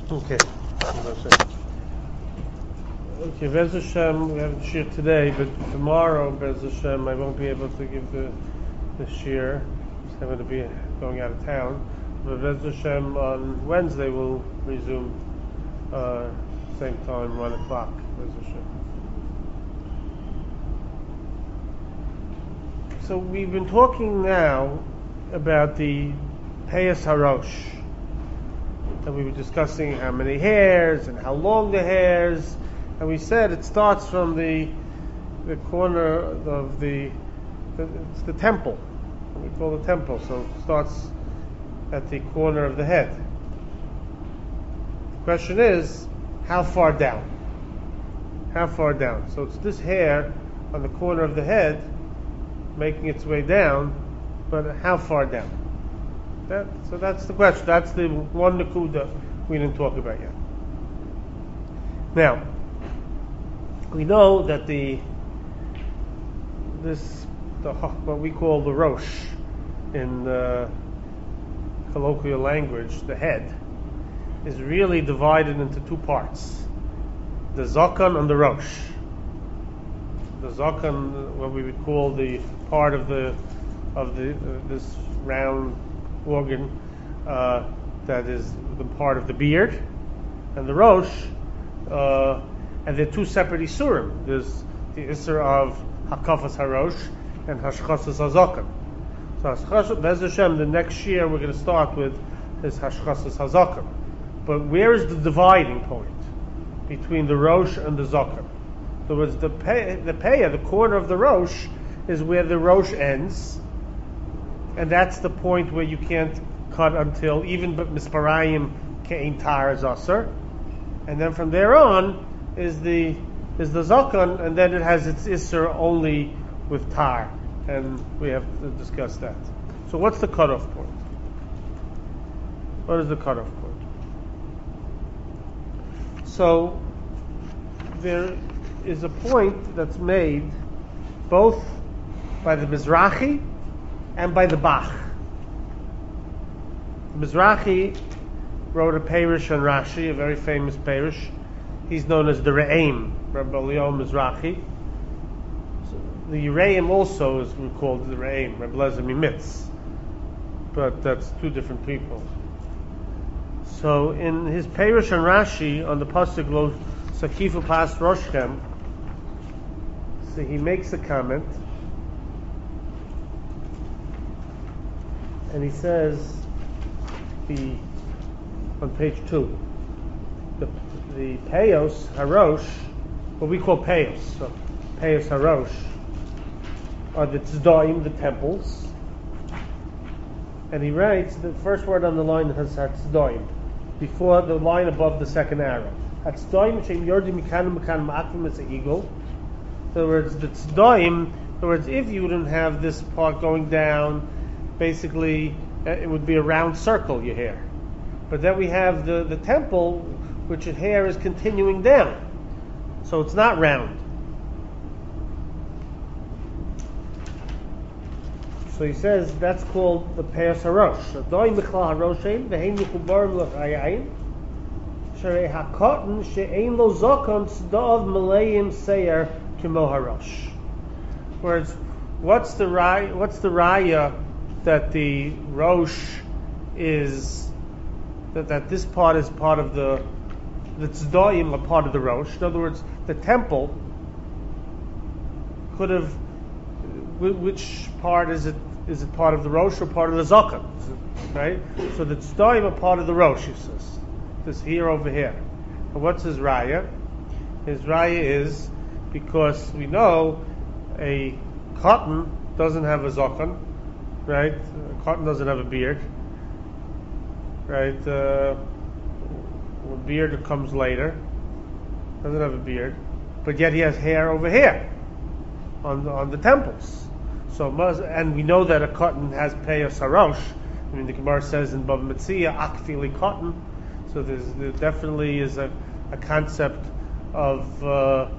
Okay. Okay, Bez Hashem, we have a shir today, but tomorrow, Bez Hashem, I won't be able to give the shir. I'm going to be going out of town. But Bez Hashem, on Wednesday, we'll resume same time, 1 o'clock, Bez Hashem. So we've been talking now about the Peyas Harosh. And we were discussing how many hairs and how long the hairs, and we said it starts from the corner of it's the temple. We call the temple, so it starts at the corner of the head. The question is, how far down? How far down? So it's this hair on the corner of the head making its way down, but how far down? So that's the question. That's the one nakuda we didn't talk about yet. Now, we know that what we call the rosh in colloquial language, the head, is really divided into two parts: the zakan and the rosh. The zakan, what we would call the part of this round organ that is the part of the beard, and the rosh, and they're two separate isurim. There's the isur of hakafas harosh and hashchasas hazakan. So Bez Hashem, the next year we're going to start with is hashchasas hazakan. But where is the dividing point between the rosh and the zakan? In other words, the peya, the corner of the rosh, is where the rosh ends, and that's the point where you can't cut until even misparayim ke'in tar is aser, and then from there on is the zakan, and then it has its isser only with tar, and we have to discuss that. So what's the cutoff point? What is the cutoff point? So there is a point that's made both by the Mizrahi and by the Bach. The Mizrahi wrote a Perush on Rashi, a very famous Perush. He's known as the Re'im, Rabbi Eliyahu Mizrahi. So the Re'im also is called the Re'im, Rabbi Lezer Mimitz, but that's two different people. So in his Perush on Rashi, on the pasuk Lo Sakifu Pas Roshchem, so he makes a comment, and he says, on page 2, the Peyos Harosh, what we call Peyos, so Peyos Harosh, are the Tzdoim, the temples, and he writes the first word on the line has Tzdoim, before the line above the second arrow. Tzdoim Shem Yordim Mikan Mikan Ma'akim is an eagle. In other words, the Tzdoim, in other words, if you didn't have this part going down, basically it would be a round circle, your hair. But then we have the temple, which your hair is continuing down. So it's not round. So he says that's called the Peyos Harosh. Tzdoim Michla Haroshem, Vehein Mikubarim L'chayayim, Sharei HaKotten, She'ein Lo Zokon Tzdav Malayim Seir Kimo Harosh. Whereas, what's the raya that the rosh is that this part is part of the tzdoim, a part of the rosh. In other words, the temple could have. Which part is it? Is it part of the rosh or part of the zakan? Right. So the tzdoim are part of the rosh. He says this here over here. And what's his raya? His raya is because we know a cotton doesn't have a zakan. Right? Cotton doesn't have a beard. Right? A beard comes later. Doesn't have a beard. But yet he has hair over here on the temples. So, and we know that a cotton has Peyos Harosh. I mean, the Gemara says in Bava Metzia, Akfili cotton. So there definitely is a concept of, of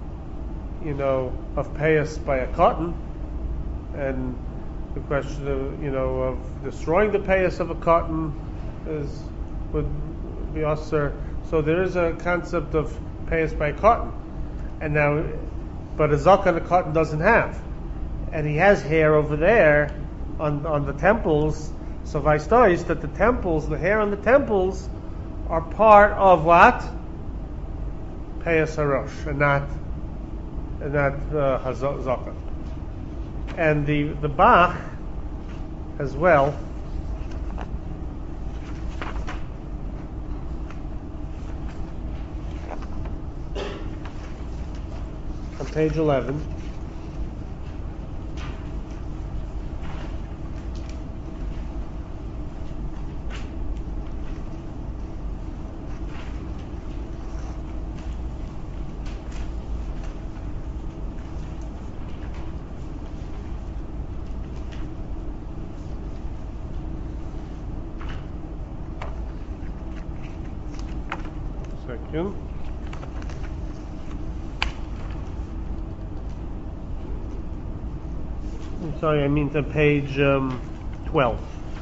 Peyos by a cotton. And the question of destroying the payas of a cotton would be usher. So there is a concept of payas by cotton, and now, but a zakan a cotton doesn't have, and he has hair over there on the temples. So vaistois that the temples, the hair on the temples, are part of what? Payas harosh, and not zakan. And the Bach as well. On page 11. Second. I'm sorry, I mean to page 12.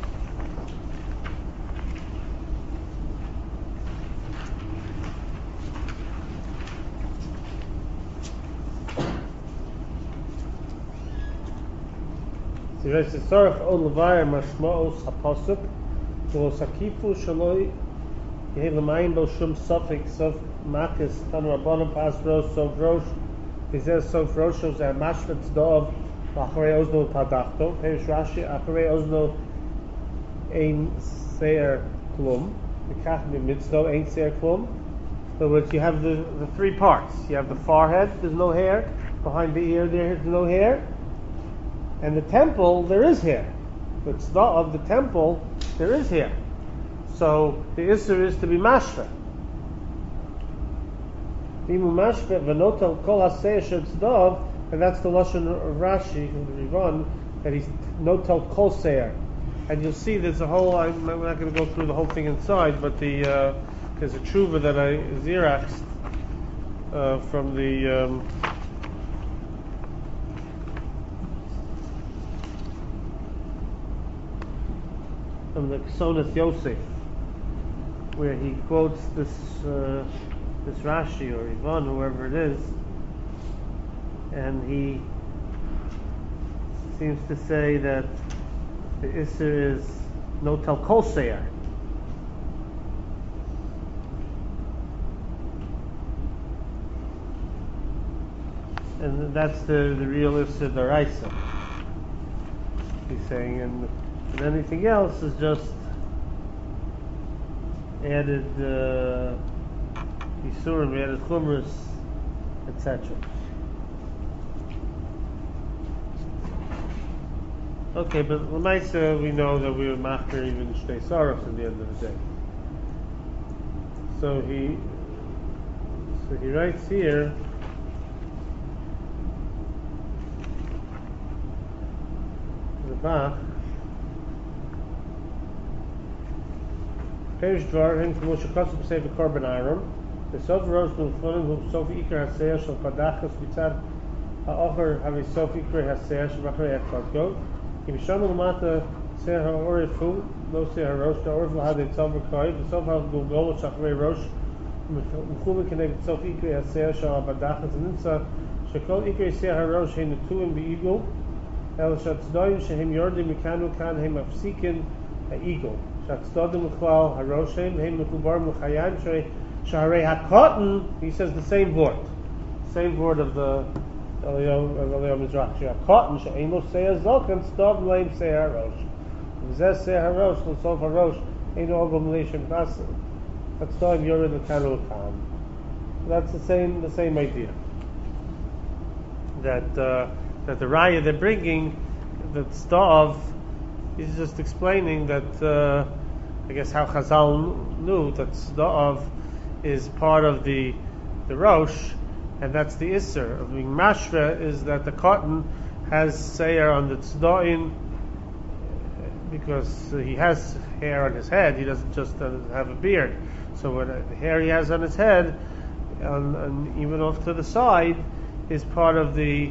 So he writes, "Sorach od levar mashmaos haposuk, v'lo sakifu shaloi yehi l'mayim bo shum sofik sof makis tan rabbanim pas rosh sof rosh v'zeh sof rosh zeh mashvet tzedov v'acharei ozno padachto perish Rashi acharei ozno ein seir klum v'kach mitzdo ein seir klum." So which you have the three parts. You have the forehead, there's no hair. Behind the ear, there's no hair. And the temple, there is hair. But tzedakah of the temple, there is hair. So the issur is to be mashva. Bimu mashva v'notel kol haseh shel tzedakah, and that's the lashon of Rashi from the Rivan, that he's notel kol seir. And you'll see there's a whole. I'm not going to go through the whole thing inside, but there's a tshuva that I xeroxed from the. From the Ksonas Yosef, where he quotes this Rashi or Ivan, whoever it is, and he seems to say that the Isser is notel kol seir. And that's the real Isser Daraisa, he's saying, and anything else is just added Yisurim, added Chumras, etc. Okay, but L'maisa we know that we were machmer even Shtei Saros at the end of the day. So he writes here, the Bach, Perish Dvarim from Moshe Kosev B'Sefer Korban Aron. The Sof Rosh Nulfonim who Sof Iker Haseir Shal Padachas Mitzad Ha'ocher Havi Sof Iker Haseir Shal B'Achrei Etzad Im Shom L'mata Seir Ha'orifu Lo Seir HaRosh Ha'orif L'Hadei Tzal V'Koi V'Sof HaGulgol Shachrei Rosh M'chuvin Keneged Sof Iker Haseir Shal Padachas Nimtza Shekol Iker Seir HaRosh Hein Netuim B'Igul El Shatzdoim Shehem Yordim Mikanu Kan Hem Afsikin Ha'Igul Shatzdodim M'Chlal HaRoshem Hem Mechubar M'Chayim Shaharei HaKotten. He says the same word of the Eliyah Mizrach. HaKotten She'ein Lo Seir Zokan Stov Leim Seir HaRosh V'zeh Seir HaRosh L'Sof HaRosh Ein Ogom Leishim Pasim Shatzdodim Yored L'Kanu L'Kan. That's the same idea. That the raya they're bringing, that Stov, he's just explaining that I guess how Chazal knew that Tzeda'av is part of the Rosh, and that's the Isser of being Mashva, is that the cotton has Seir on the Tzeda'in because he has hair on his head. He doesn't just have a beard. So what the hair he has on his head, and even off to the side, is part of the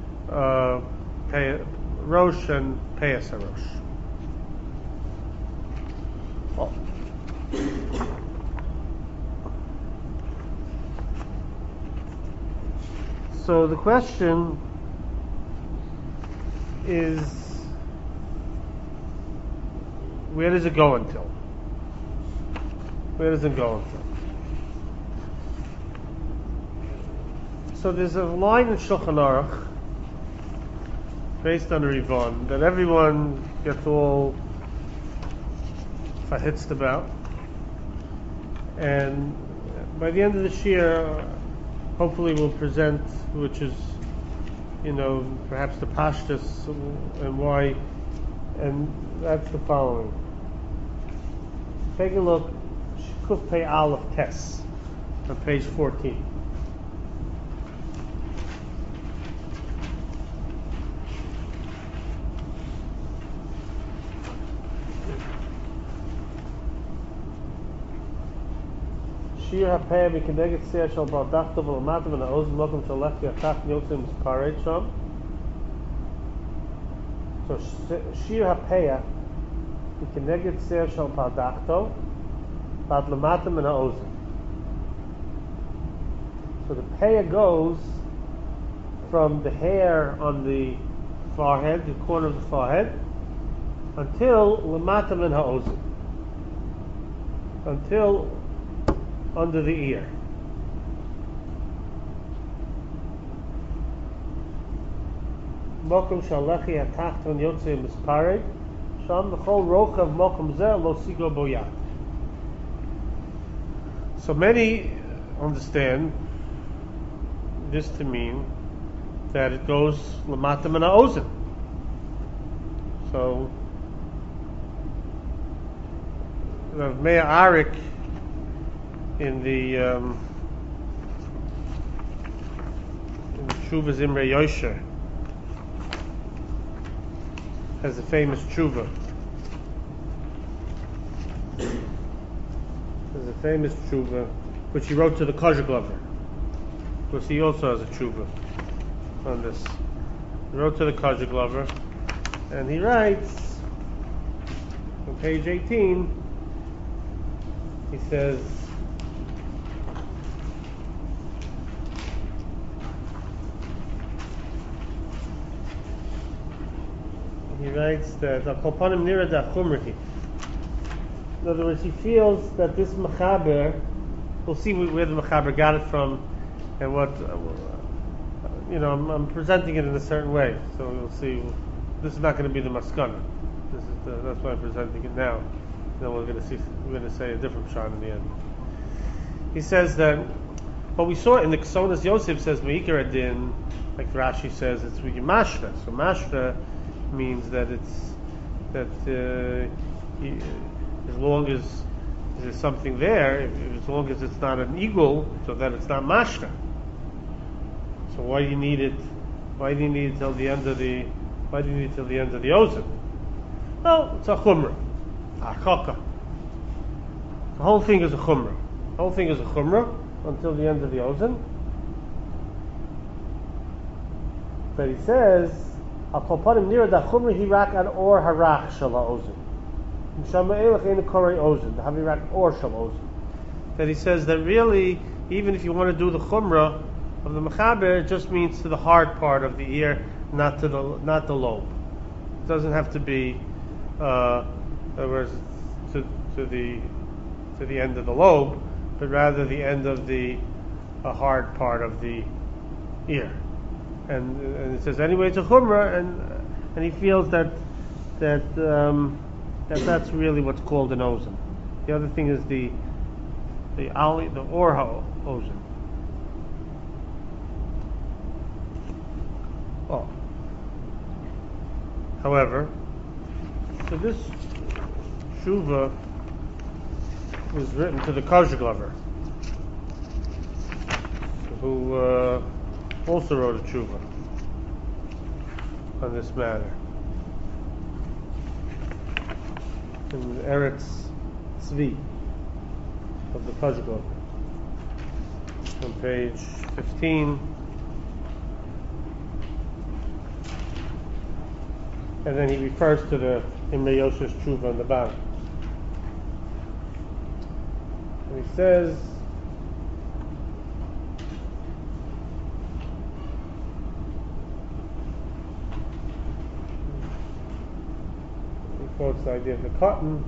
Rosh and Peyas HaRosh. Oh. So the question is, where does it go until? Where does it go until? So there's a line in Shulchan Aruch based on the Rivan that everyone gets all fahitzed about, and by the end of this year, hopefully we'll present, which is, perhaps the pashtus and why, and that's the following. Take a look, Kuf Pei Aleph Tes, on page 14. Shir ha'peh v'keneged seir shel bar dachta v'lamata v'na'ozen mokum shalech v'yachach yotzim misparei sham. So shir ha'peh v'keneged seir shel bar dachta v'lamata v'na'ozen. So the peh goes from the hair on the forehead, the corner of the forehead, until lamata min ha'ozen, until under the ear. Mokum shalechi hatachton yotzei misparei sham v'chol rochav mokum zeh lo sigo boyat. So many understand this to mean that it goes lamata min ha'ozen. So Rav Meir Arik in the Tshuva Zimrei Yosher has a famous tshuva. There's a famous tshuva which he wrote to the Kosher Glover, because he also has a tshuva on this. He wrote to the Kosher Glover, and he writes on page 18. He says, he writes that in other words, he feels that this mechaber, we'll see where the mechaber got it from, and what, I'm presenting it in a certain way, so we'll see. This is not going to be the maskana. That's why I'm presenting it now. Then we're going to say a different shot in the end. He says that what we saw in the Ksonas Yosef says Meikar Adin, like Rashi says, it's with mashra. So mashra means that as long as there's something there, as long as it's not an eagle, so that it's not mashra. So why do you need it? Why do you need it till the end of the? Why do you need it till the end of the ozen? Well, it's a chumrah, a chaka. The whole thing is a chumrah. The whole thing is a chumrah until the end of the ozen. But he says, that he says that really, even if you want to do the chumrah of the mechaber, it just means to the hard part of the ear, not the lobe. It doesn't have to be to the end of the lobe, but rather the end of the hard part of the ear. And it says anyway it's a chumrah, and he feels that's really what's called an ozen. The other thing is the orha ozen. Oh. However, so this tshuva was written to the Kosher Glover, who also wrote a tshuva on this matter. In Eretz Tzvi of the Kosher Glover, on page 15. And then he refers to the Imrei Yosher's tshuva on the bottom. And he says, quotes the idea of the cotton.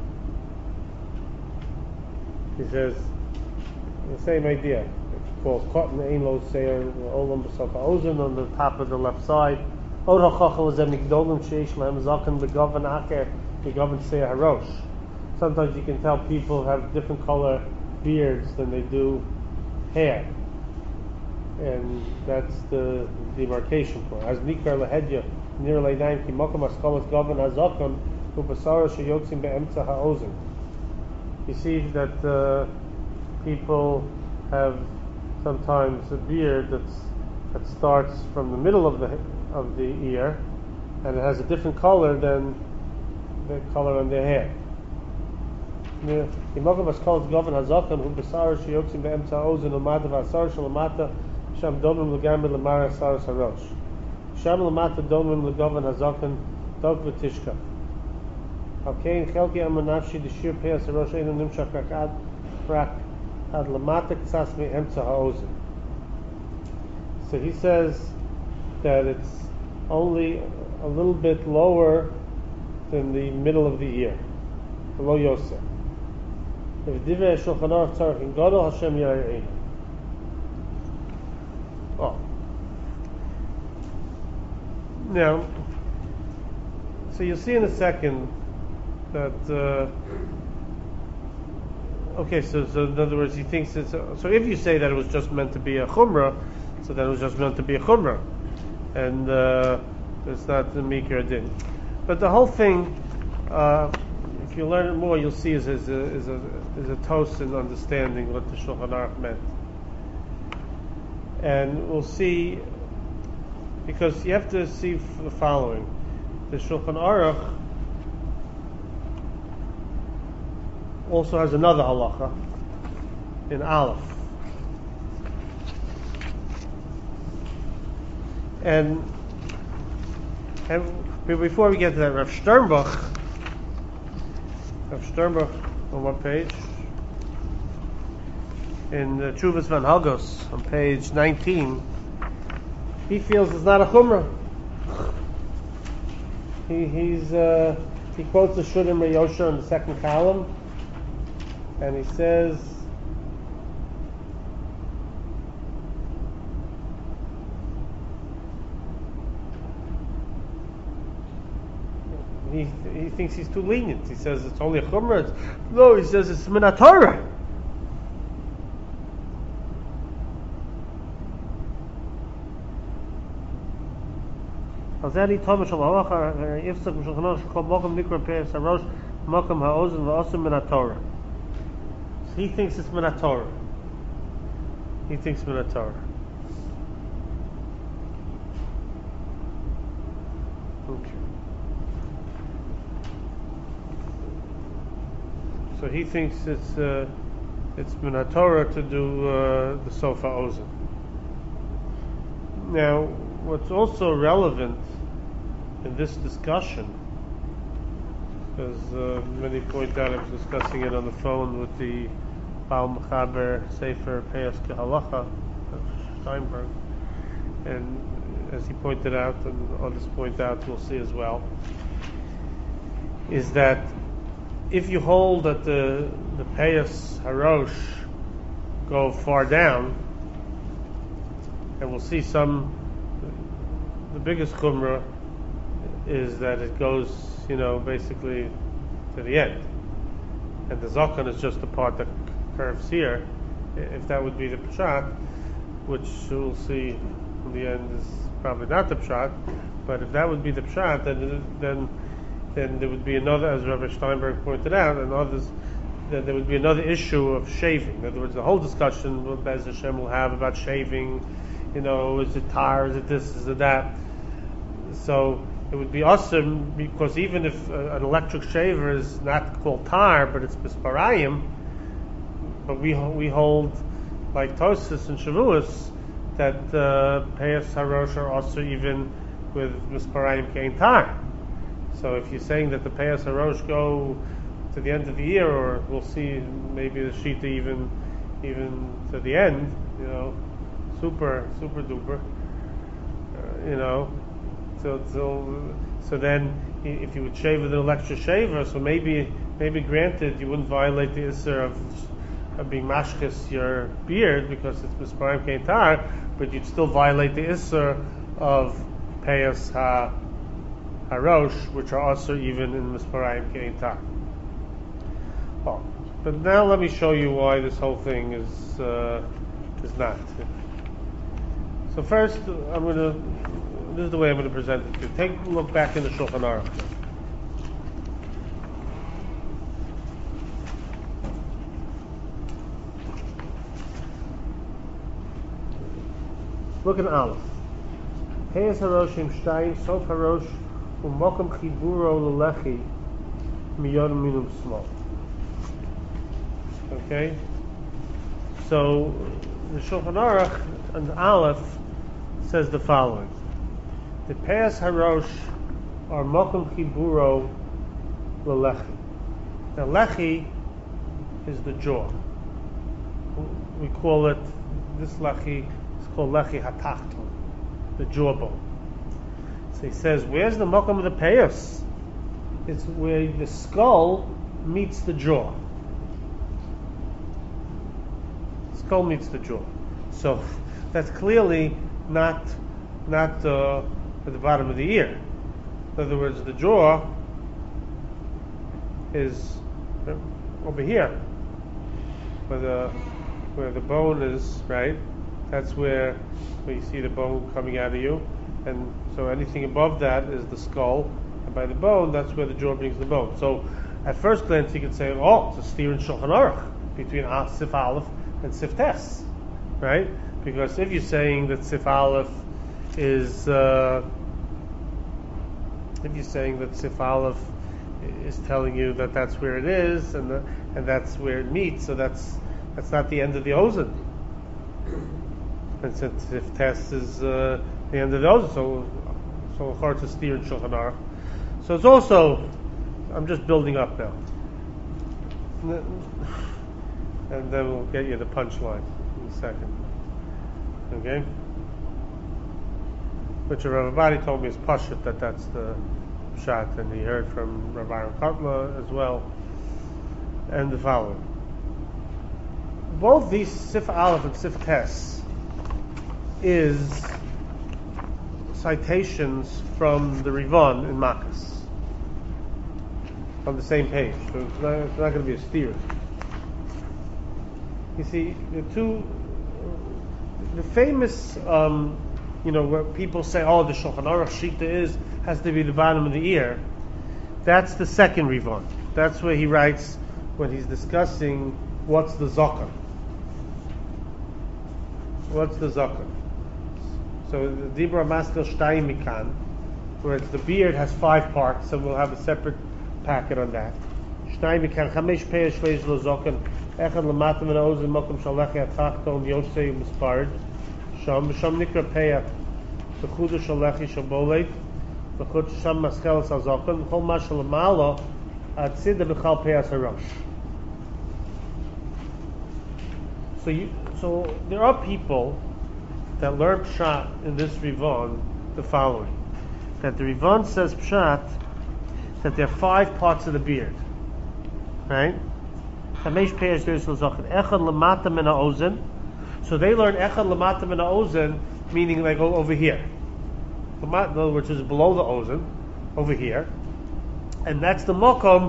He says the same idea. It's called cotton ein lo seir olam b'sof ha'ozen on the top of the left side. Od ha'chachal is emigdolim sheish lehem zaken begovan acher begovan seir harosh. Sometimes you can tell people have different color beards than they do hair, and that's the demarcation point. As nikar lehedya near leinaim ki mokom askolas govan hazakon ubasara sheyotzim beemtza ha'ozen. You see that people have sometimes a beard that starts from the middle of the ear, and it has a different color than the color on their hair. Imagam askolas govan hazakon ubasara sheyotzim beemtza ha'ozen umadav asar shalamata sham domim legamid lemara saras harosh. Sham lamata domim legovan hazaken dog v'tishka. Okay, chelki amanafshi the shir peyas harosh einu nimshach rak ad lamata ksas me'emtza ha'ozen. So he says that it's only a little bit lower than the middle of the ear, below Yosef. If divrei Shulchan Aruch tzarich in gadol Hashem yarei. Oh. Now, so you'll see in a second that, okay, so in other words, he thinks it's, so if you say that it was just meant to be a chumrah, so then it was just meant to be a chumrah, and it's not the mikra din. But the whole thing, if you learn it more, you'll see is a toast in understanding what the Shulchan Aruch meant. And we'll see, because you have to see the following. The Shulchan Aruch also has another halacha in Aleph. And before we get to that, Rav Sternbuch on what page? In Chuvas Van Hagos on page 19, he feels it's not a chumrah. He quotes the Shudim Reyosha in the second column, and he says he thinks he's too lenient. He says it's only a chumrah. No, he says it's min haTorah. So he thinks it's min haTorah. He thinks min haTorah. Okay. So he thinks it's min haTorah to do the sofa ozen. Now, what's also relevant in this discussion, as many point out, I was discussing it on the phone with the Baal Mechaber Sefer Peyas Kehalacha of Steinberg, and as he pointed out, and others point out, we'll see as well, is that if you hold that the Peyas Harosh go far down, and we'll see the biggest chumrah is that it goes, basically to the end, and the zakan is just the part that curves here. If that would be the pshat, which we'll see in the end is probably not the pshat, but if that would be the pshat, then there would be another, as Rabbi Steinberg pointed out, and others, that there would be another issue of shaving. In other words, the whole discussion Be'ez Hashem will have about shaving. Is it tar? Is it this? Is it that? So it would be awesome, because even if an electric shaver is not called tar, but it's misparayim, but we hold, like Tosfos and Shavuos, that Peyas Harosh are also even with misparayim kein tar. So if you're saying that the Peyas Harosh go to the end of the year, or we'll see maybe the Shita even to the end, super duper, So then, if you would shave with an electric shaver, so maybe granted you wouldn't violate the issur of being mashkes your beard because it's misparayim keitar, but you'd still violate the issur of peyas harosh, which are also even in misparayim keitar. Oh, but now let me show you why this whole thing is not. So first, this is the way I'm going to present it to you. Take a look back in the Shulchan Aruch. Look at Aleph. Peyas harosh im shtayim sof harosh u'mokum chiburo l'lechi miyod minum small. Okay? So, the Shulchan Aruch and Aleph says the following. The Peyas harosh are mokum chiburo l'lechi. Now, lechi is the jaw. We call it, this lechi is called lechi hatachton, the jawbone. So he says, where's the mokum of the Peyas? It's where the skull meets the jaw. Skull meets the jaw. So that's clearly not at the bottom of the ear. In other words, the jaw is over here, where the bone is, right? That's where you see the bone coming out of you, and so anything above that is the skull, and by the bone, that's where the jaw brings the bone. So at first glance, you could say, oh, it's a steer in Shulchan Aruch between Sif Aleph and Sif Tes, right? Because if you're saying that Sif Aleph is telling you that that's where it is and that's where it meets, so that's not the end of the ozen. And since Sif Tes is the end of the ozen, so hard to steer in Shulchan Aruch. So it's also, I'm just building up now, and then we'll get you the punchline in a second. Okay? Which Rav Abadi told me is pashut, that's the pshat, and he heard from Rabbi Aaron Kotler as well, and the following. Both these Sif Aleph and Sif Tes is citations from the Rivan in Makkas on the same page, so it's not going to be a steer. You see, the famous, where people say, oh, the Shulchan Aruch Shita has to be the bottom of the ear. That's the second Rivan. That's where he writes when he's discussing what's the Zakan. What's the Zakan? So the Dibra Maskel Shtayim Mikan, where it's the beard has 5 parts, so we'll have a separate packet on that. Shtayim Mikan, Chamesh Peyas Shleiz Lo Zakan, Echad Lamatam and Ozen Mokum Shalechi Atachton Yosei Misparid, Sham Nikra Peya, the Chudu Shalechi Shabolet, the Chud Sham Maschelas Hazakan, Chol Mashal Amalo, Atzid Bechal Peyas Harosh. So there are people that learn Pshat in this Rivan the following. That the Rivan says Pshat that there are 5 parts of the beard. Right? So they learn Echad Lamata Min HaOzen, meaning they go over here. In other words, it's below the Ozen, over here. And that's the Mokom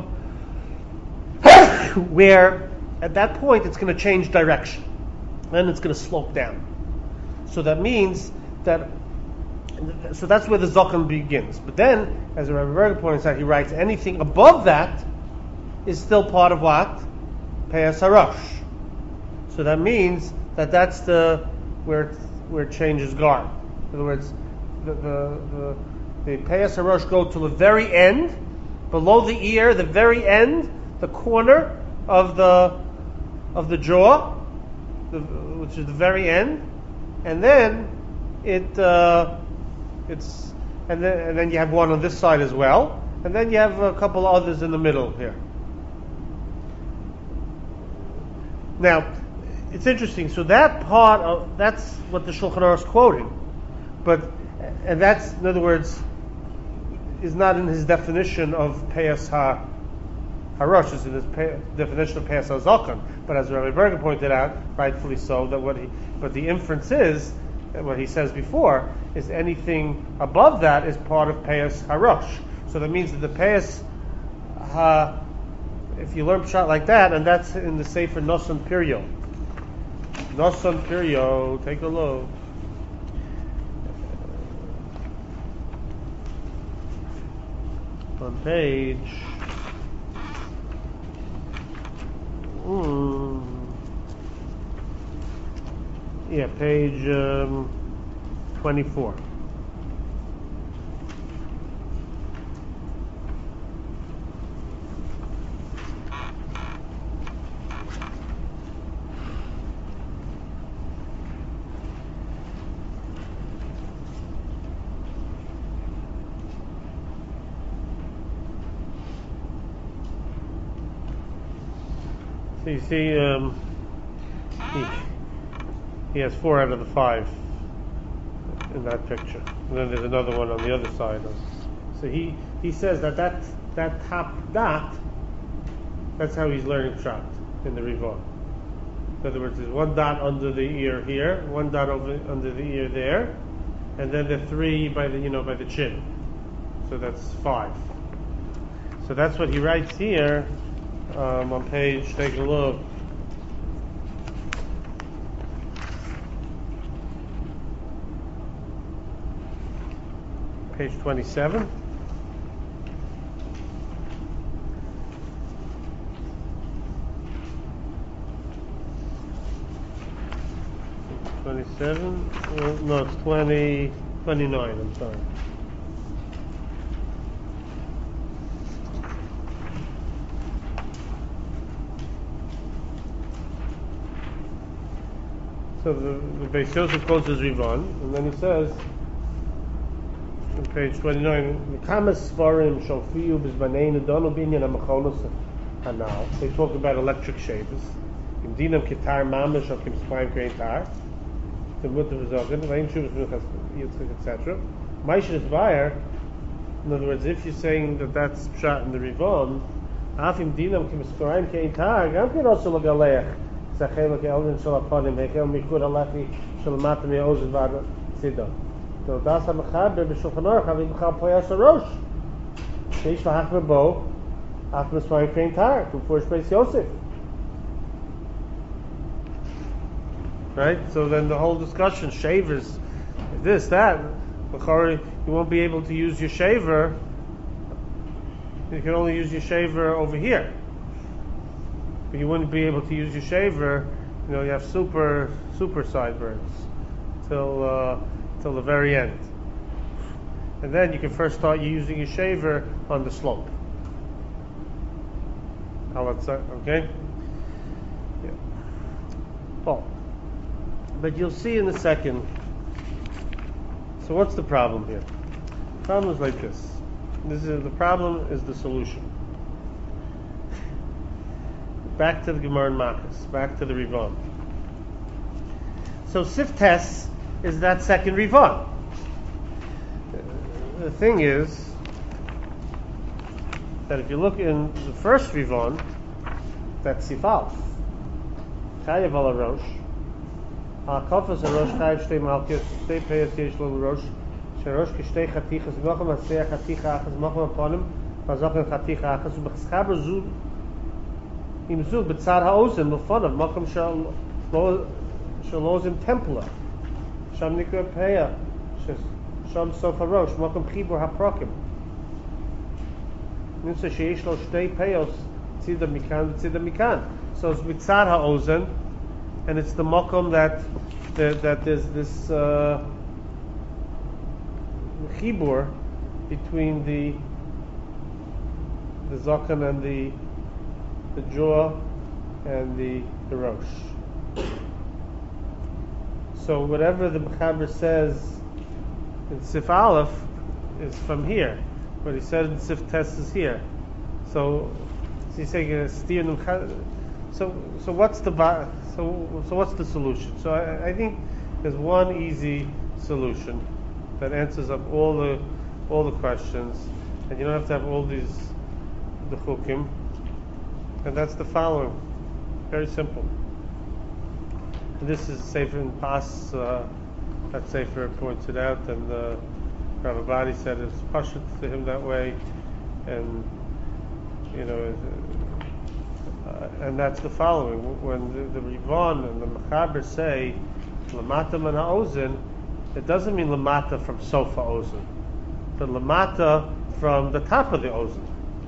where at that point it's going to change direction. Then it's going to slope down. So that means that, so that's where the Zakan begins. But then, as Rabbi Berger points out, he writes anything above that is still part of what? Peyas Harosh. So that means that that's where it changes guard. In other words, the Peyas Harosh go to the very end, below the ear, the very end, the corner of the jaw, which is the very end, and then and then you have one on this side as well, and then you have a couple others in the middle here. Now, it's interesting. So that's what the Shulchan Aruch is quoting, and that's, in other words, is not in his definition of Peyas HaRosh, is in his definition of Peyas HaZakan. But as Rabbi Berger pointed out, rightfully so, but the inference is, what he says before, is anything above that is part of Peyas HaRosh. So that means that the Peyas if you learn Pshat like that, and that's in the Sefer Noson Pirio. Noson Pirio, take a look. On page page 24. So you see, he has 4 out of the 5 in that picture, and then there's another one on the other side. So he says that top dot, that's how he's learning Pshat in the Rivon. In other words, there's 1 dot under the ear here, 1 dot under the ear there, and then the 3 by the chin. So that's 5. So that's what he writes here. On page, take a look. Page 27. No, it's 29, I'm sorry. So the Beis Yosef quotes his Rivon, and then he says, on page 29, they talk about electric shavers. Etc. In other words, if you're saying that that's Pshat in the Rivon, right? So then the whole discussion, shavers, this, that, you won't be able to use your shaver. You can only use your shaver over here. But you wouldn't be able to use your shaver, you have super sideburns till the very end. And then you can first start using your shaver on the slope. Okay? Yeah. Well, but you'll see in a second. So what's the problem here? The problem is like this. The problem is the solution. Back to the Gemara and Makkos, back to the Rivon. So Siftes is that second Rivon. The thing is that if you look in the first Rivon, that's Sifalf. Chayav ala Rosh. HaKafas HaRosh Chayav Shtei Malkis, Shtei Peyas Yesh Lo Rosh, Sherosh Kishtei Chatichas, Mochem Aseh Chaticha Achas, Mochem Aponim, Vazochem Chaticha Achas, Ubechschaber Zul, Im Zul, Betzar HaOzen, Lefonav, Mochem Shalozim Templa, Sham Nikra Peya, Sham Sof HaRosh, Mochem Chibur HaProkim. Nimsa Sheish Lo Shtei Peyos, Tzida Mikan, Tzida Mikan. So it's Betzar HaOzen, and it's the Mokom that there's this chibur between the zakan and the jaw and the rosh. So whatever the Mechaber says in Sif Aleph is from here. What he said in Sif Tes is here. So he's saying a steer. So what's the solution? So I think there's one easy solution that answers up all the questions, and you don't have to have all these the chukim, and that's the following. Very simple. And this is Sefer in Pas. That Sefer points it out, and Rav Abadi said it's pashut to him that way, and and that's the following. When the Rivon and the Mechaber say Lamata min ha'ozen, it doesn't mean Lamata from Sofa Ozen, but Lamata from the top of the Ozen.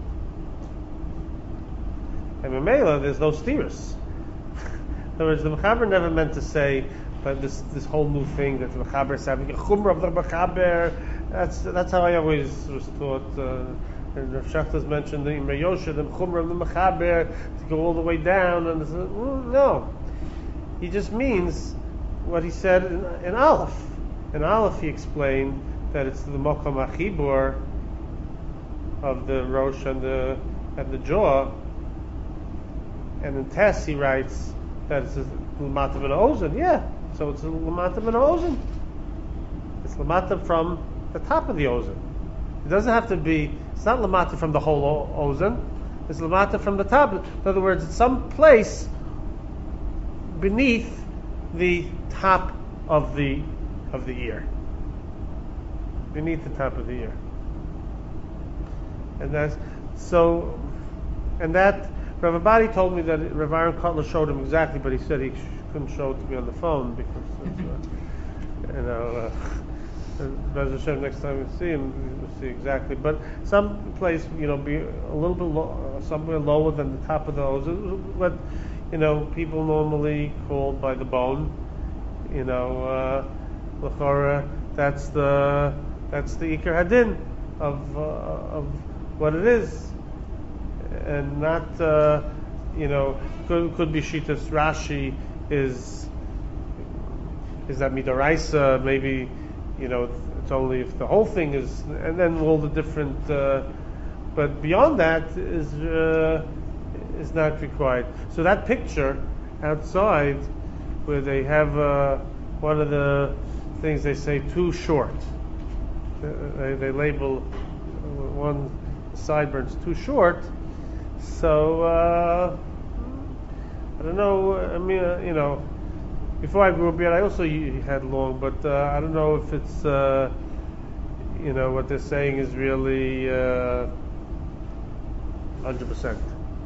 And Memela, there's no steers. In other words, the Mechaber never meant to say, but this whole new thing that the Mechaber is having a chumrah of the Mechaber. That's how I always was taught. And Rav Shachtas mentioned the Imre Yosha, the chumrah of the Mechaber, to go all the way down. And no, he just means what he said in Aleph. In Aleph, he explained that it's the Mokom HaChibur of the Rosh and the jaw. And in Tess, he writes that it's Lamata min ha'ozen. Yeah, so it's Lamata min ha'ozen. It's Lamata from the top of the Ozen. It doesn't have to be, it's not Lamata from the whole Ozen. It's Lamata from the top. In other words, it's some place beneath the top of the ear. Beneath the top of the ear. And that Rav Abadi told me that Rav Aaron Kotler showed him exactly, but he said he couldn't show it to me on the phone because Bez Hashem, next time we see him, we'll see exactly. But some place, be a little bit somewhere lower than the top of the Ozen, what people normally call by the bone. L'chora, that's the Iker Hadin of what it is. And not, could be Shitas Rashi is that Midaraisa, maybe, it's only if the whole thing is, and then all the different, but beyond that is not required. So that picture outside, where they have one of the things they say too short, they label one sideburns too short. So I don't know. I mean, before I grew up beard, I also had long, but I don't know if it's what they're saying is really 100%.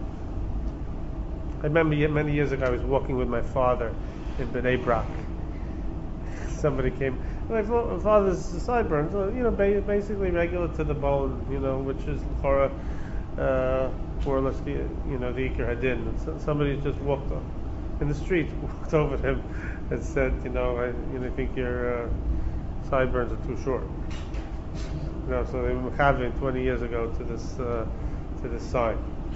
I remember many years ago I was walking with my father in Bnei Brak. Somebody came. My father's sideburns, basically regular to the bone, which is for more or less the Iker Hadin. And somebody just walked in the street, walked over to him and said, I think your sideburns are too short. So they were mechavein 20 years ago to this sign.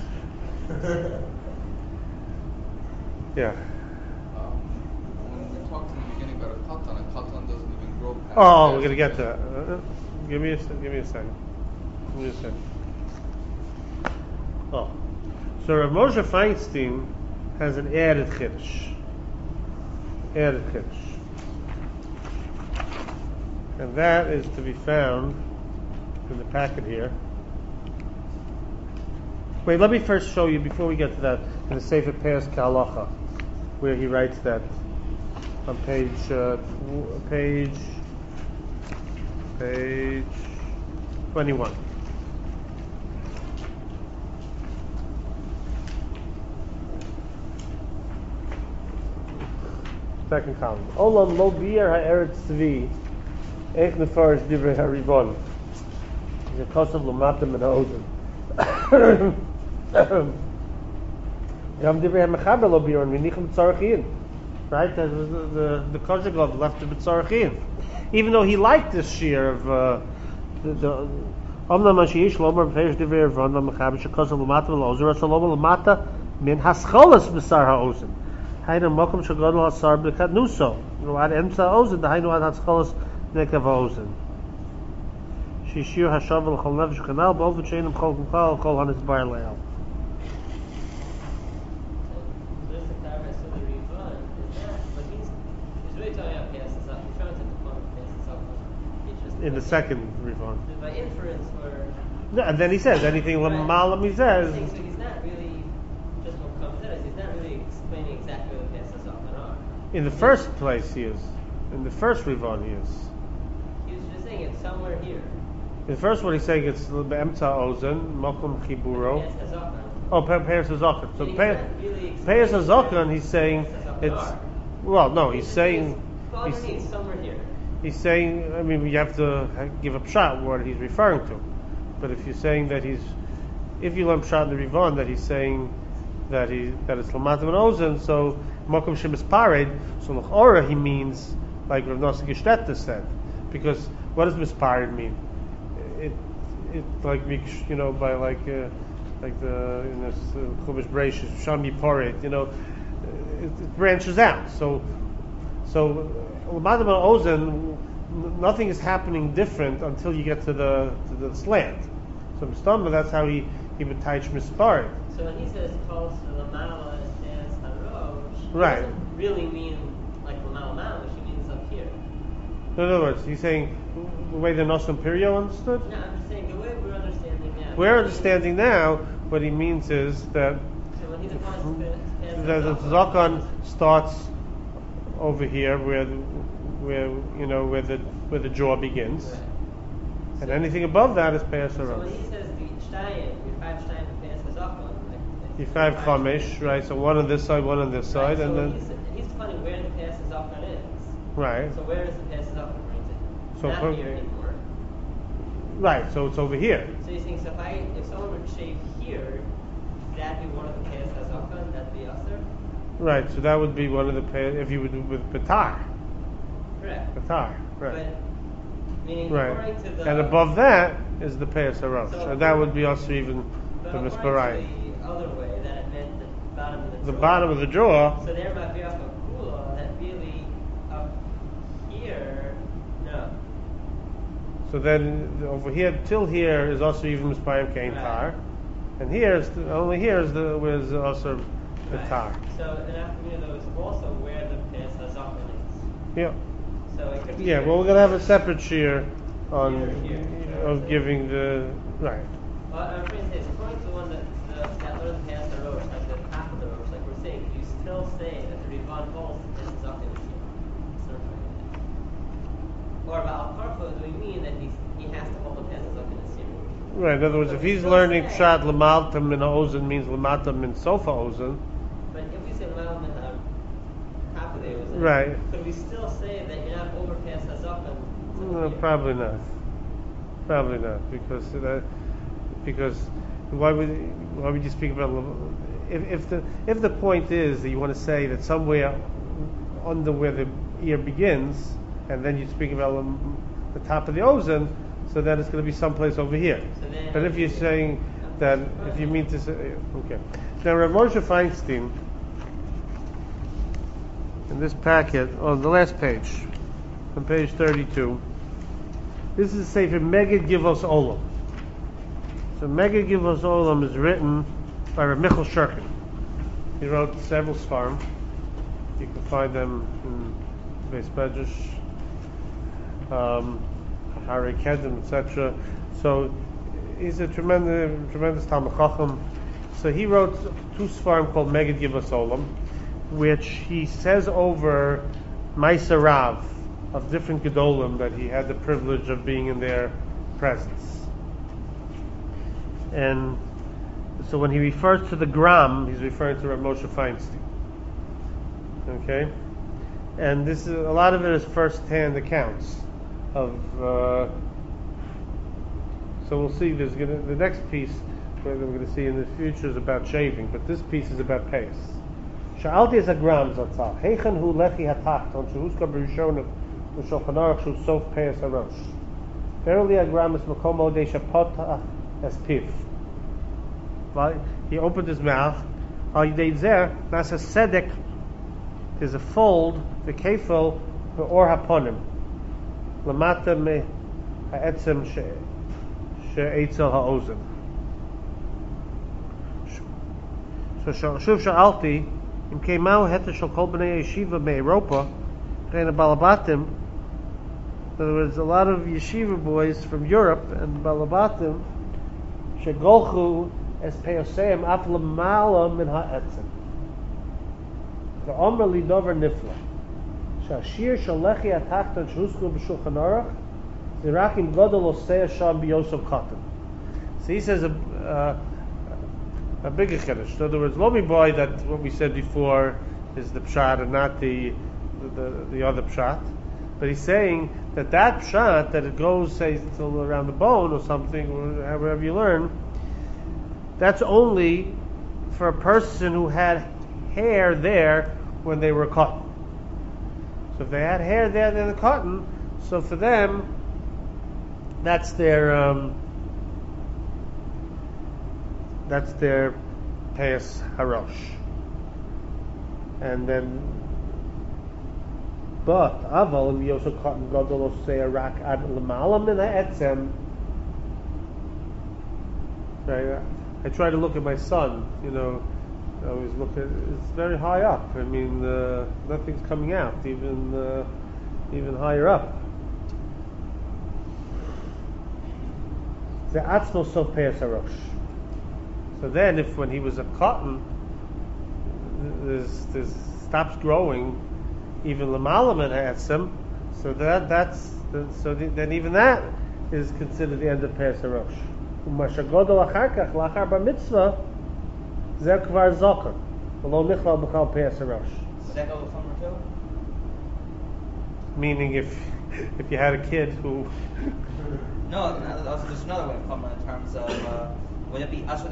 Yeah. When we talked in the beginning about a katan doesn't even grow past. Oh, we're gonna get to that. Give me a second. Oh, so Rav Moshe Feinstein has an added chiddush. And that is to be found in the packet here. Wait, let me first show you, before we get to that, in the Sefer Peas K'Halacha, where he writes that on page 21. Second column. Olam lo bier ha'eretz tzvi, eich nefarish divrei haribon. Zekosav lamata min ha'ozen. Yam divrei ha'mechaber lo bier, and v'nichem b'tzarachin. Right? That was the Kozhegov left it b'tzarachin. Even though he liked this shear of the Omnam Mashiach Lomer B'feish divrei Ravon v'mechaber shekosav lamata min ha'ozen, rasalom lamata min hascholas b'sar ha'ozen. Hayna mokum shagadol hasar b'kat nuso. Ad emsa ozen. Haynu ad hatzcholos nekav ozen. Shishir hashav l'chol nefesh chanal b'ol v'chein m'chol kumchal kol hanis bar le'el. Just to clarify, so the Rivon is that, but he's really talking about passes up. He's trying to define passes up. In the second Rivon. By inference, where No, and then he says anything Right. l'malam he So says. he's not really, just what comes in, he's not really explaining exactly what the Pesach Zokan are. In the first place he is. In the first Rivon he is. He was just saying it's somewhere here. In the first one he's saying it's Be'emtza Ozen, Mokum Chiburo. Pesach Zokan. Oh, Peiros HaZokan. So He's not really Peiros explaining HaZokan he's saying what Pesach Zokan it's, are. well no, he's just saying, Well, he's, underneath, somewhere here. he's saying, I mean, you have to give a pshat what he's referring to. But if you're saying that if you learn pshat in the Rivon, that he's saying that it's Lamatam and Ozen, so Mokum Shemis Pared, so L'chora he means, like Rav Nosson Gestetner said. Because what does Mispared mean? It like, by like the, in this Chumash Bereishis, Sham Yiporet, it branches out. So Lamatam and Ozen, nothing is happening different until you get to the slant. So Mistama, that's how he would teach Mispared. So when he says Kol Lamala stands Harosh, he Right. doesn't really mean like Lamala Malish, he means up here. In other words, he's saying the way the Nosson Pirio understood. No, I'm just saying the way we're understanding now. We're understanding now what he means is that So when he's applying to the Zakon starts over here where the jaw begins, Right. and anything above that is Peiros So when HaRosh. he says the Shtayim, your 5 Shtayim to pass the Zakon, like You 5 Chamesh, right? So one on this side, one on this side, and then he's defining where the pass the Zakon is. right, So where is the pass the Zakon bring it? So Not for- here anymore. right. So it's over here. So he's saying, so if someone would shave here, that'd be one of the pass the Zakon, that'd be Aser? Right. So that would be one of the if you would do with Batar, Correct. right? But, meaning Right. according to the... And above that is the Peiros HaRosh, So- and that would be also even But the according Misparayim. to the other way, that it meant the bottom of the The drawer. bottom of the jaw. So there might be off a kula that really up here, no. So then over here till here is also even Mispayim Kain Right. Tar, and only here is where's also the Right. Tar. So an afternoon though is also where the Pes Hazakon is. Yeah, So it could be. yeah. Well, we're gonna have a separate shear on Here. of giving the right. Well, I'm trying to say, according to the one that learns the Pes Harosh, like the top of the Rosh, like we're saying, do you still say that the Rivan holds the Pes Hazakon is here? Or about Parfo, do we mean that he has to hold the Pes Hazakon is here? Right. In other words, if he's learning Pshat Lamalta Min Ozen means Lamata Min Sofa Ozen. But if we say Mal Min top of the Ozen, Right. could we still say that you're not over Pes Hazakon? No, probably not. Probably not, because why would you speak about if the point is that you want to say that somewhere under where the ear begins, and then you speak about the top of the ozen, so then it's going to be someplace over here. So then- But if you're saying that, if you mean to say, okay. Now Rav Moshe Feinstein, in this packet on the last page, on page 32. This is a Sefer Megid Givos Olam. So Megid Givos Olam is written by Rav Michal Shurkin. He wrote several Sfarim. You can find them in Beis Medrash, Harei Kedem, etc. So he's a tremendous Talmid Chacham. So he wrote 2 Sfarim called Megid Givos Olam, which he says over Ma'aser Rav of different Gedolim that he had the privilege of being in their presence. And so when he refers to the Gram, he's referring to Rav Moshe Feinstein. Okay? And this is a lot of it is first-hand accounts of so we'll see the next piece that we're going to see in the future is about shaving, but this piece is about pace. Sha'alti es hagram zatzal. Heichen hu lechi hatachton shehuska b'rishonim v'shulchan aruch shu sof peis harosh. Verily hagram is makomo de shapotach es piv. He opened his mouth. Al yidei zeh nasa sedek. There's a fold, the kefil, the or haponim. Lamata me ha'etzem she'etzel ha'ozen. So shuv sha'alti. Im kemau heta shel kol bnei yeshiva me'Europa, reina balabatim. In other words, a lot of yeshiva boys from Europe and balabatim shegolchu es peoseim af lemala min ha'etzem. The Omer li dover nifla. Shashir shalechi atachton shusku b'shulchan aruch zirachim godol osei sham b'yosef katan. So he says a bigger chiddush. In other words, Lomi boy, that what we said before is the pshat and not the other pshat. But he's saying that pshat, that it goes, say, till around the bone or something, or however you learn, that's only for a person who had hair there when they were cotton. So if they had hair there, they're the cotton. So for them, that's their Peas Harosh. And then, but Aval and Yosef Cotton Godol say a rak ad lemalam in etzem. I try to look at my son. I always look at it's very high up. I mean, nothing's coming out, even higher up. The atzmo sof Peas Harosh. So then, when he was a cotton, there's stops growing, even lemalam and etzem. So then even that is considered the end of Peas Harosh. Umashagodol acharkach lachar bar mitzvah zeh kvar zokon v'lo nichlal b'chal Peas Harosh. Would that go with Chomer too? Meaning, if you had a kid who No, also there's another way of Chomer in terms of would it be usher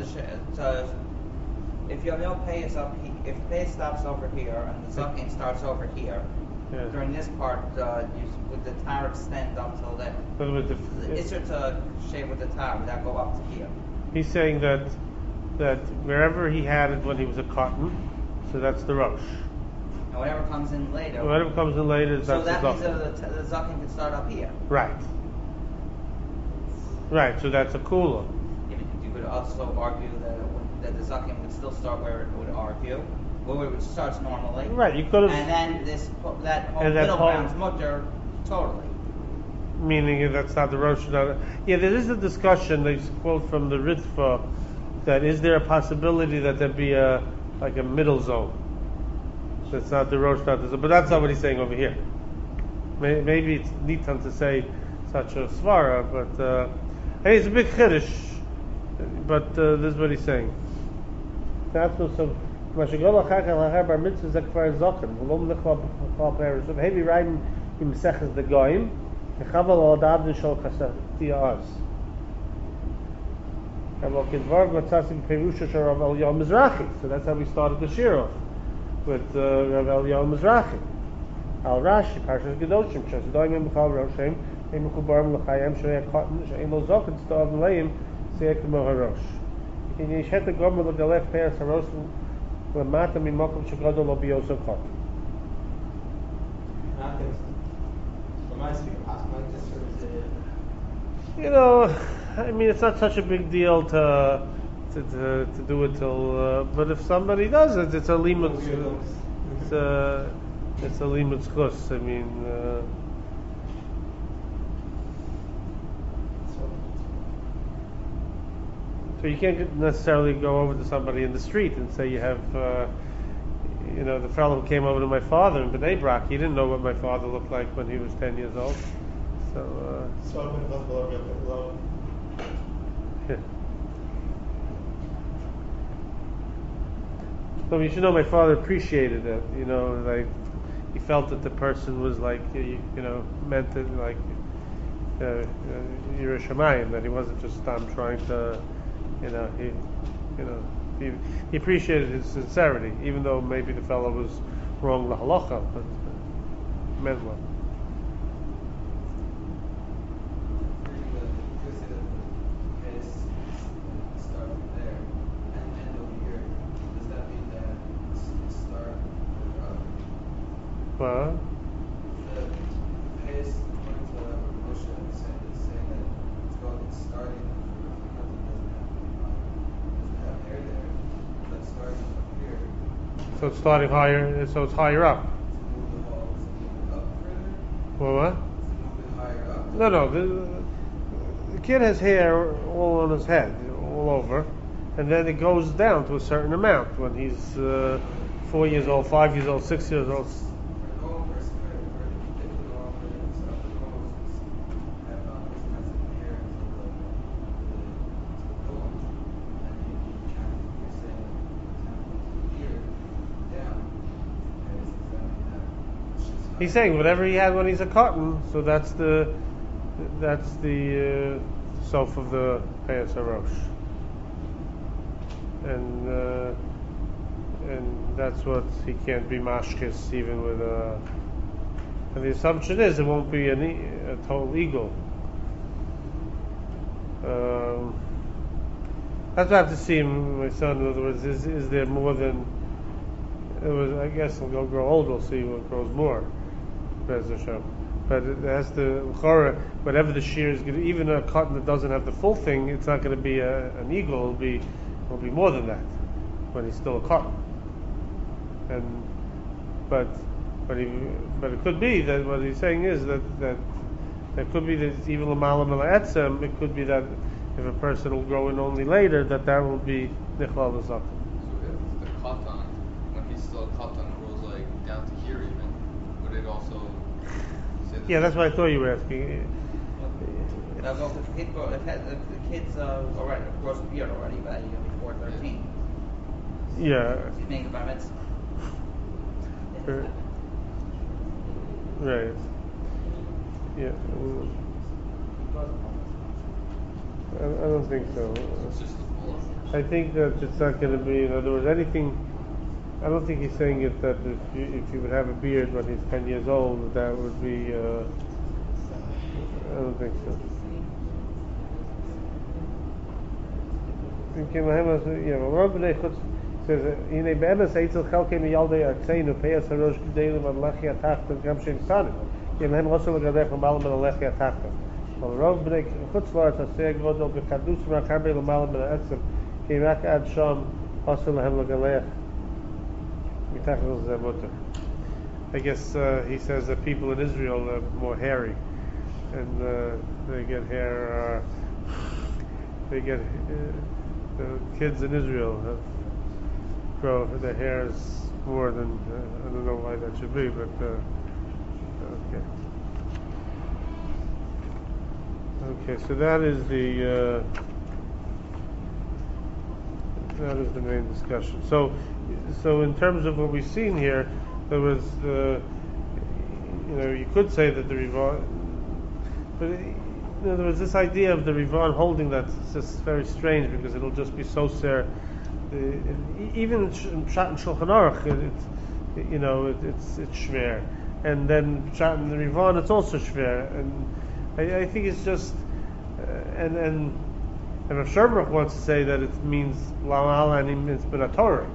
if you have no Peas up, if Peas stops over here and the Zakin starts over here, yeah. during this part, would the tar extend up till there? Is there to shave with the tar? Would that go up to here? He's saying that wherever he had it when he was a cotton, so that's the Rosh. And whatever comes in later. Whatever comes in later, So that's that the means Zakin. the Zakin can start up here. Right. So that's a kula. You could also argue that the Zakin would still start where it would argue, where it starts normally. Right, you could have. And then that whole And that middle whole- ground's mutter totally. Meaning that's not the Rosh. Yeah, there is a discussion. They quote from the Ritva that is there a possibility that there be a middle zone. That's not the Rosh, not the zone. But that's not what he's saying over here. Maybe it's nitan to say such a svara, but hey, it's a big chiddush. But this is what he's saying. That's no so. Mashagol achakach lachar bar mitzvah zeh kvar zoken v'lo nichlal b'chal Peas. So maybe writing in Maseches the Goyim. So that's how we started the shir off with Rav Eliyahu Mizrahi. Al Rashi, Parshas Kedoshim, Shesadoyim B'chal Roshem, Emukubarim L'chayim, She'eh Cotton, She'eh Lo Zokin, Stov Leim, Se'eh K'mo HaRosh. Yeshet HaGomer L'galech Peas HaRosh, L'mata Mimokum Shegodol Lo B'Yosef Cotton. I mean, it's not such a big deal to do it till. But if somebody does it, it's a limud. It's a limud schus. I mean. So you can't necessarily go over to somebody in the street and say you have. The fellow who came over to my father in Bnei Brak, he didn't know what my father looked like when he was 10 years old. So yeah. So you should know my father appreciated it. He felt that the person was like, meant it like Yerushalayim, that he wasn't just trying to, he appreciated his sincerity, even though maybe the fellow was wrong la halacha, but meant well. What? The pace according to Moshe is saying that it's going starting doesn't have air there, but starting from here So it's starting higher, so it's higher up. to move the wall, to move it up further, What? to move it higher up. No. The kid has hair all on his head, all all over, and then it goes down to a certain amount when he's 4 years old, 5 years old, 6 years old. For a normal person, for the typical normal person, so the normal have person has an hair until the launch, and then you're saying here down, and it's exactly that. It's just He's saying whatever he had when he's a cotton, so that's the sof of the Peyas Harosh, and that's what he can't be mashkis even with a. And the assumption is it won't be a total eagle. That's what I have to see, my son. In other words, is there more than? I guess he'll grow old. We'll see what grows more. Bez Hashem. But it has to whatever the shear is going to, even a cotton that doesn't have the full thing, it's not going to be an eagle. It'll be more than that when he's still a cotton. But it could be that what he's saying is that it could be that even l'malam etzem. It could be that if a person will grow in only later, that will be nichlal l'zaken. So if the katan, when he's still a katan, grows like down to here even, would it also say that? Yeah, that's what I thought you were asking. Now, if the kid's already, of course, beard already, but before 13. Yeah. He's making a bar mitzvah. Right. Yeah. I don't think so. It's just the full. I think that it's not going to be, in other words, anything. I don't think he's saying it that if you would have a beard when he's 10 years old, that would be. I don't think so. Says, "Hine be'emes eitzel chelkei miyaldei artzeinu peyas harosh g'deilim ad lechi atachton gam shein ktanim. Yem hem also l'gadech l'malam min alechi atachton. Al rov b'nei chutz la'aretz aseh g'vodol b'chadus v'rakarbei l'malam min ha'etzem ki rak ad sham also l'hem l'galech mitachton zeh mutter." I guess he says that people in Israel are more hairy, and they get hair. The kids in Israel grow their hairs more than I don't know why that should be, but okay. So that is the main discussion. So in terms of what we've seen here, there was you could say that the Rivan, but there was this idea of the Rivan holding that. It's just very strange because it'll just be so ser. Even in Pshat and Shulchan Aruch, it's shver, and then Pshat and the Rivan, it's also shver, and I think it's just and Rav Sherbrach wants to say that it means la'ala and it means b'natorah,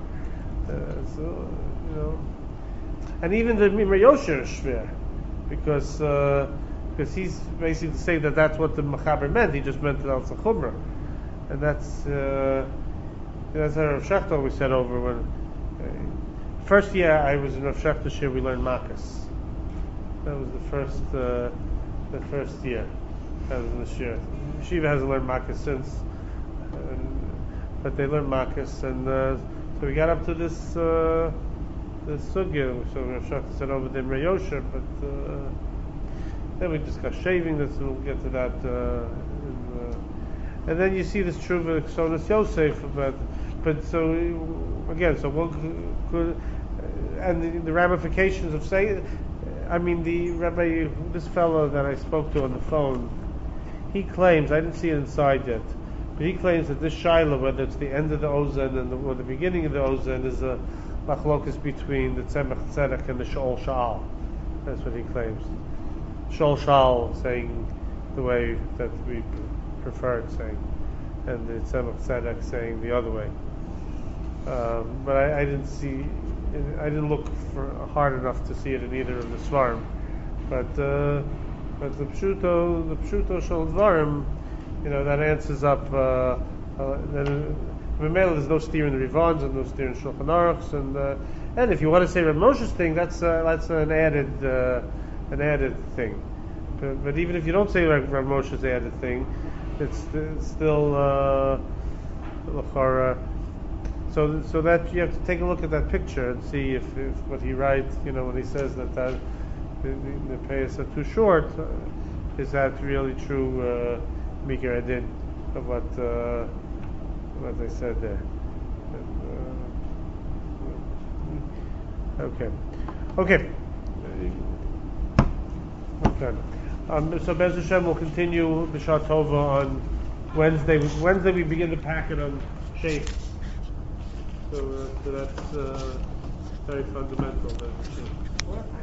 and even the Mimra Yosher is shver, because he's basically saying that that's what the Mechaber meant. He just meant it al Chumrah, and that's how Rav Shechter always said over when first year I was in Rav Shechter's shir, we learned Makkas. That was the first year I was in the shir. Shiva hasn't learned Makkas since, but they learned Makkas, and so we got up to this sugya. So Rav Shechter said over the Mimra Yosher, but then we discussed shaving. We'll get to that. And then you see this Tshuva Ksonas Yosef but so again, so one could, and the ramifications of saying, the rabbi, this fellow that I spoke to on the phone, he claims, I didn't see it inside yet, but he claims that this Shaila, whether it's the end of the Ozen or the beginning of the Ozen, is a machlokas between the Tzemach Tzedek and the Shol Sha'al. That's what he claims. Shol Sha'al saying the way that we preferred saying, and the Tzemach Tzedek saying the other way. But I didn't look hard enough to see it in either of the Svarim. But the Pshuto Shel Dvarim, that answers up. Then there's no steer in the Rivans and no steer in Shulchan Aruchs, and if you want to say Rav Moshe's thing, that's an added thing. But even if you don't say Rav Moshe's added thing, it's still l'chora. So that you have to take a look at that picture and see if what he writes, when he says that the payas are too short, is that really true mikra adin of what they said there? Okay. So Bez Hashem will continue B'Shah Tova on Wednesday. Wednesday we begin the packet on shape. So that's very fundamental. Bez Hashem.